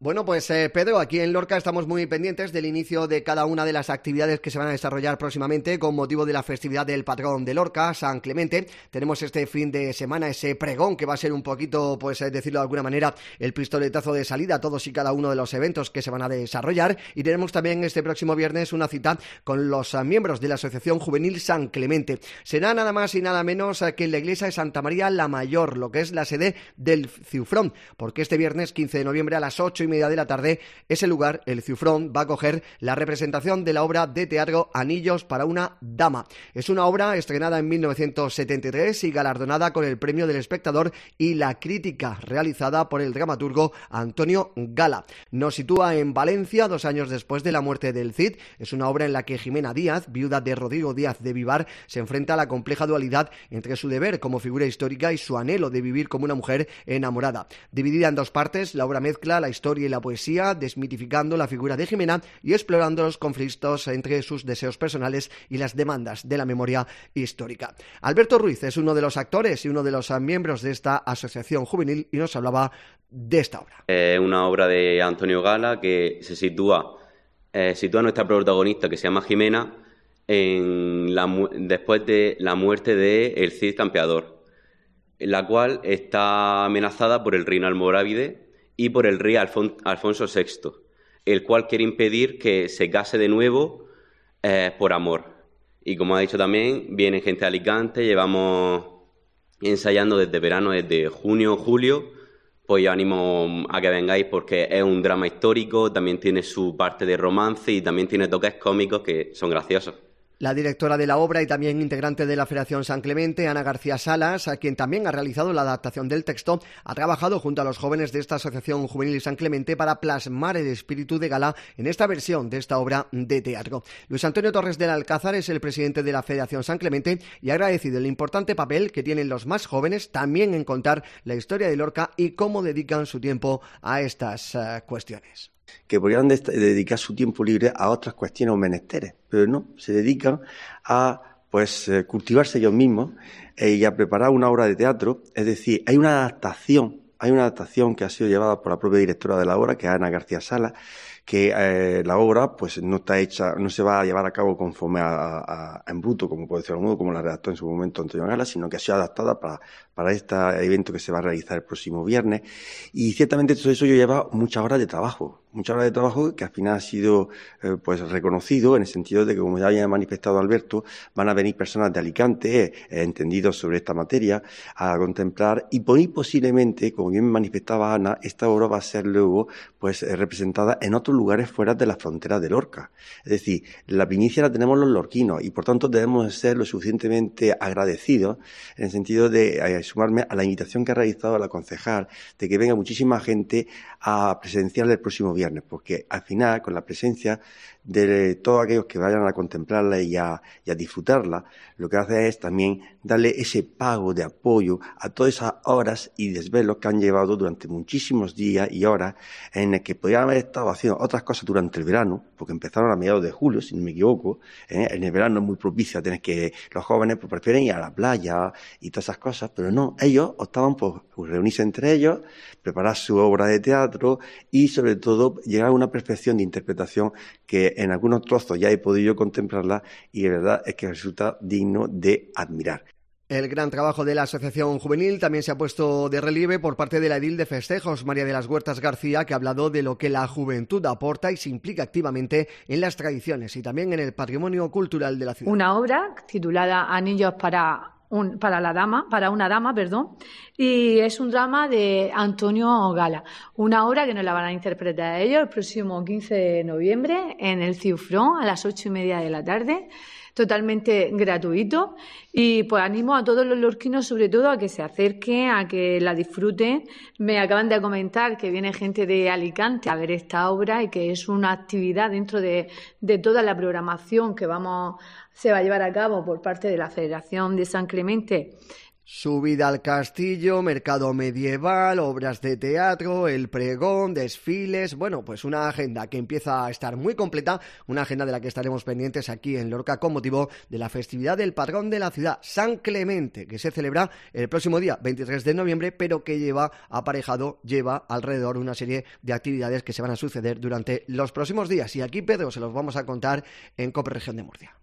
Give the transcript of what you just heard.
Bueno, pues Pedro, aquí en Lorca estamos muy pendientes del inicio de cada una de las actividades que se van a desarrollar próximamente con motivo de la festividad del patrón de Lorca, San Clemente. Tenemos este fin de semana ese pregón que va a ser un poquito, pues decirlo de alguna manera, el pistoletazo de salida a todos y cada uno de los eventos que se van a desarrollar. Y tenemos también este próximo viernes una cita con los miembros de la Asociación Juvenil San Clemente. Será nada más y nada menos que en la iglesia de Santa María la Mayor, lo que es la sede del Ciufrón, porque este viernes 15 de noviembre a las 8:30 de la tarde, ese lugar, el Ciufrón, va a acoger la representación de la obra de teatro Anillos para una dama. Es una obra estrenada en 1973 y galardonada con el Premio del Espectador y la crítica, realizada por el dramaturgo Antonio Gala. Nos sitúa en Valencia 2 años después de la muerte del Cid. Es una obra en la que Jimena Díaz, viuda de Rodrigo Díaz de Vivar, se enfrenta a la compleja dualidad entre su deber como figura histórica y su anhelo de vivir como una mujer enamorada. Dividida en 2 partes, la obra mezcla la historia y la poesía, desmitificando la figura de Jimena y explorando los conflictos entre sus deseos personales y las demandas de la memoria histórica. Alberto Ruiz es uno de los actores y uno de los miembros de esta asociación juvenil y nos hablaba de esta obra. Una obra de Antonio Gala que se sitúa a nuestra protagonista, que se llama Jimena, después de la muerte de el Cid Campeador, la cual está amenazada por el reino almorávide y por el rey Alfonso VI, el cual quiere impedir que se case de nuevo por amor. Y como ha dicho también, viene gente de Alicante, llevamos ensayando desde verano, desde junio, julio. Pues yo animo a que vengáis porque es un drama histórico, también tiene su parte de romance y también tiene toques cómicos que son graciosos. La directora de la obra y también integrante de la Federación San Clemente, Ana García Salas, a quien también ha realizado la adaptación del texto, ha trabajado junto a los jóvenes de esta Asociación Juvenil San Clemente para plasmar el espíritu de Gala en esta versión de esta obra de teatro. Luis Antonio Torres del Alcázar es el presidente de la Federación San Clemente y ha agradecido el importante papel que tienen los más jóvenes también en contar la historia de Lorca y cómo dedican su tiempo a estas cuestiones. Que podrían dedicar su tiempo libre a otras cuestiones o menesteres, pero no, se dedican a cultivarse ellos mismos y a preparar una obra de teatro. Es decir, hay una adaptación que ha sido llevada por la propia directora de la obra, que es Ana García Salas, que la obra pues no está hecha, no se va a llevar a cabo conforme en bruto, como puede ser modo, como la redactó en su momento Antonio Gala, sino que ha sido adaptada para este evento que se va a realizar el próximo viernes. Y ciertamente todo eso lleva muchas horas de trabajo que al final ha sido reconocido en el sentido de que, como ya había manifestado Alberto, van a venir personas de Alicante entendidos sobre esta materia a contemplar y posiblemente, como bien manifestaba Ana, esta obra va a ser luego representada en otros lugares fuera de las fronteras de Lorca. Es decir, la primicia la tenemos los lorquinos y por tanto debemos ser lo suficientemente agradecidos en el sentido de sumarme a la invitación que ha realizado la concejal de que venga muchísima gente a presenciar el próximo viernes, porque al final, con la presencia de todos aquellos que vayan a contemplarla y a disfrutarla, lo que hace es también darle ese pago de apoyo a todas esas horas y desvelos que han llevado durante muchísimos días y horas en el que podrían haber estado haciendo otras cosas durante el verano, porque empezaron a mediados de julio, si no me equivoco. En el verano es muy propicio a tener que los jóvenes prefieren ir a la playa y todas esas cosas, pero no, ellos optaban por reunirse entre ellos, preparar su obra de teatro y sobre todo llegar a una perfección de interpretación que en algunos trozos ya he podido contemplarla y de verdad es que resulta digno de admirar. El gran trabajo de la Asociación Juvenil también se ha puesto de relieve por parte de la edil de Festejos, María de las Huertas García, que ha hablado de lo que la juventud aporta y se implica activamente en las tradiciones y también en el patrimonio cultural de la ciudad. Una obra titulada Anillos para una dama, y es un drama de Antonio Gala, una obra que nos la van a interpretar ellos el próximo 15 de noviembre en el Ciufrón a las 8:30 de la tarde, totalmente gratuito, y pues animo a todos los lorquinos sobre todo a que se acerquen, a que la disfruten. Me acaban de comentar que viene gente de Alicante a ver esta obra y que es una actividad dentro de toda la programación que se va a llevar a cabo por parte de la Federación de San Clemente Subida al castillo, mercado medieval, obras de teatro, el pregón, desfiles... Bueno, pues una agenda que empieza a estar muy completa, una agenda de la que estaremos pendientes aquí en Lorca con motivo de la festividad del patrón de la ciudad, San Clemente, que se celebra el próximo día 23 de noviembre, pero que lleva alrededor una serie de actividades que se van a suceder durante los próximos días. Y aquí, Pedro, se los vamos a contar en COPE Región de Murcia.